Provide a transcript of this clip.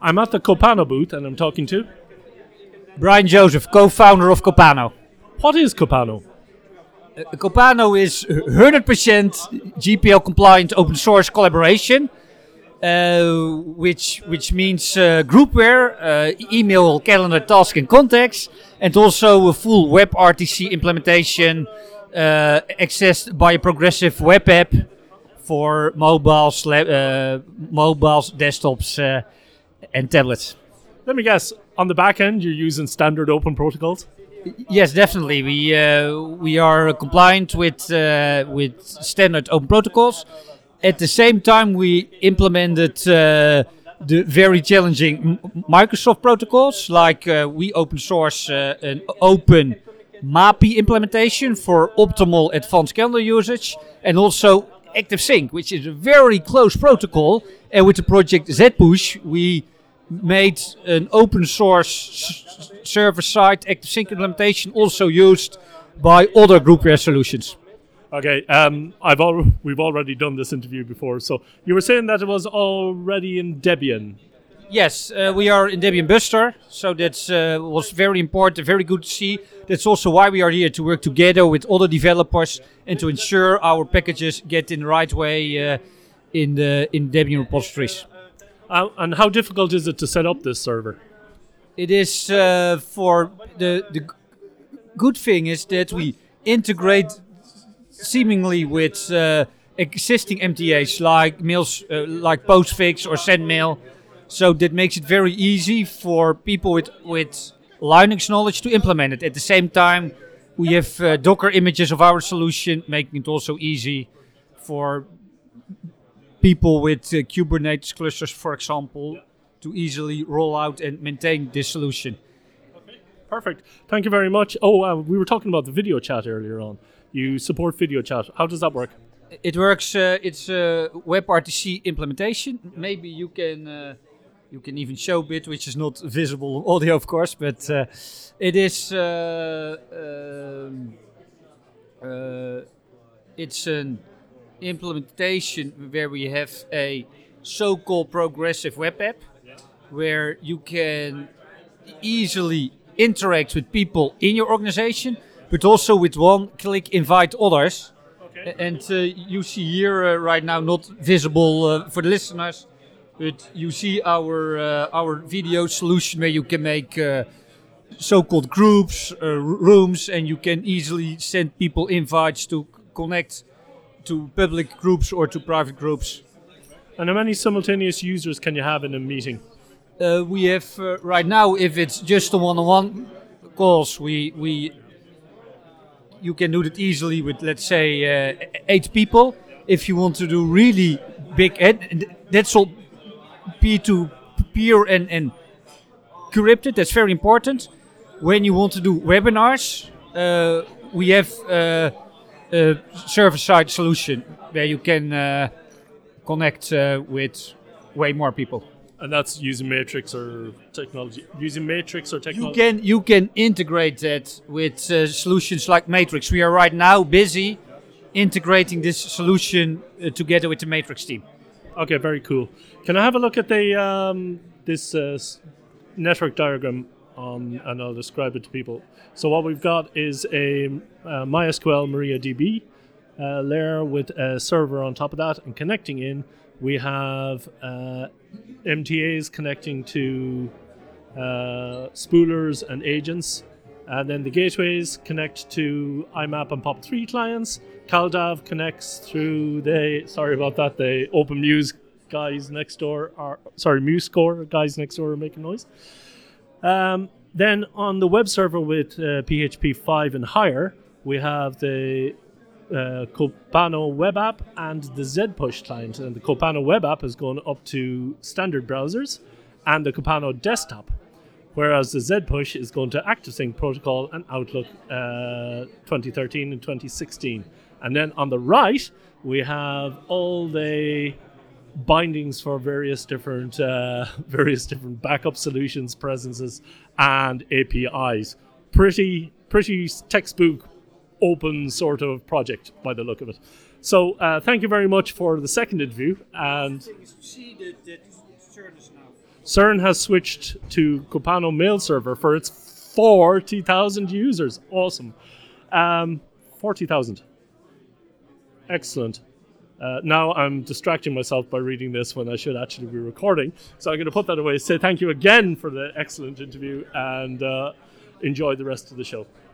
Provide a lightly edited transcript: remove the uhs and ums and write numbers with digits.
I'm at the Copano booth and I'm talking to... Brian Joseph, co-founder of Copano. What is Copano? Copano is 100% GPL compliant open source collaboration, which means groupware, email, calendar, task and contacts, and also a full WebRTC implementation accessed by a progressive web app for mobiles, desktops and tablets. Let me guess, on the back end you're using standard open protocols? Yes, definitely. We are compliant with standard open protocols. At the same time, we implemented the very challenging Microsoft protocols, like we open source an open MAPI implementation for optimal advanced calendar usage, and also ActiveSync, which is a very close protocol. And with the project ZPush, we made an open source server-side ActiveSync implementation also used by other groupware solutions. Okay, we've already done this interview before, so you were saying that it was already in Debian. Yes, we are in Debian Buster, so that was very important, very good to see. That's also why we are here, to work together with other developers and to ensure our packages get in the right way in Debian repositories. And how difficult is it to set up this server? It is for the good thing is that we integrate seemingly with existing MTAs like mails, like Postfix or SendMail. So that makes it very easy for people with Linux knowledge to implement it. At the same time, we have Docker images of our solution, making it also easy for people with Kubernetes clusters, for example, to easily roll out and maintain this solution. Okay, perfect. Thank you very much. Oh, we were talking about the video chat earlier on. You support video chat. How does that work? It works. It's a WebRTC implementation. Maybe you can even show a bit, which is not visible on audio, of course, but it is. It's an implementation where we have a so-called progressive web app, where you can easily interact with people in your organization, but also with one click invite others. Okay. And you see here right now, not visible for the listeners, but you see our video solution where you can make so-called groups, rooms, and you can easily send people invites to connect to public groups or to private groups. And how many simultaneous users can you have in a meeting? We have right now, if it's just a one-on-one calls, you can do that easily with, let's say, 8 people. If you want to do really big, that's all peer-to-peer and encrypted. That's very important. When you want to do webinars, we have a server-side solution where you can connect with way more people. And that's using Matrix or technology? Using Matrix or technology? You can integrate that with solutions like Matrix. We are right now busy integrating this solution together with the Matrix team. Okay, very cool. Can I have a look at the this network diagram and I'll describe it to people. So what we've got is a MySQL MariaDB layer with a server on top of that, and connecting in we have MTAs connecting to spoolers and agents, and then the gateways connect to IMAP and POP3 clients. CalDAV connects through the OpenMuse guys next door, MuseScore guys next door are making noise. Then on the web server with PHP 5 and higher, we have the Copano web app and the ZPush client. And the Copano web app is going up to standard browsers and the Copano desktop, whereas the ZPush is going to ActiveSync protocol and Outlook 2013 and 2016. And then on the right, we have all the bindings for various different backup solutions, presences, and APIs. Pretty textbook open sort of project by the look of it. So thank you very much for the second interview. And CERN has switched to Copano mail server for its 40,000 users. Awesome. 40,000. Excellent. Now I'm distracting myself by reading this when I should actually be recording. So I'm going to put that away, say thank you again for the excellent interview, and enjoy the rest of the show.